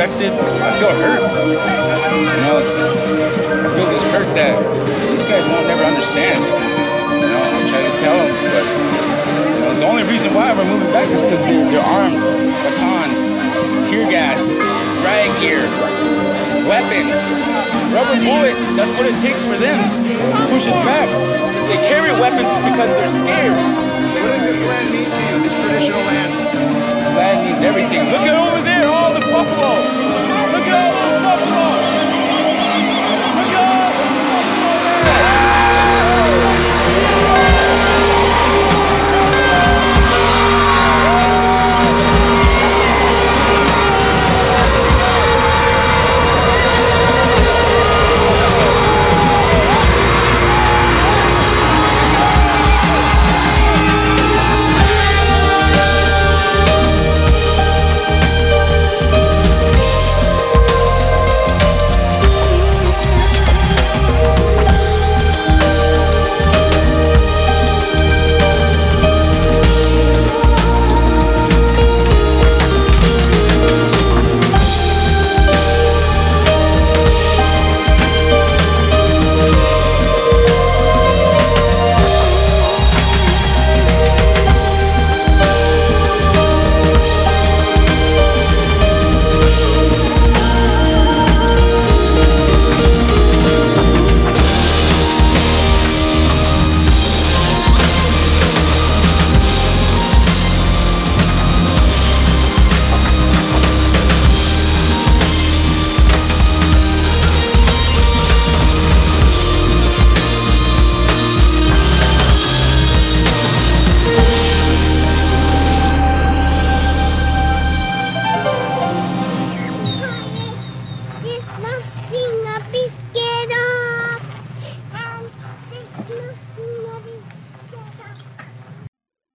disrespected. I feel hurt. I feel this hurt that these guys won't never understand. I'm trying to tell them, but the only reason why we're moving back is because they're armed, batons, tear gas, riot gear, weapons, rubber bullets. That's what it takes for them to push us back. They carry weapons because they're scared. What does this land mean to you, this traditional land? This land means everything. Look at over there, all the buffalo.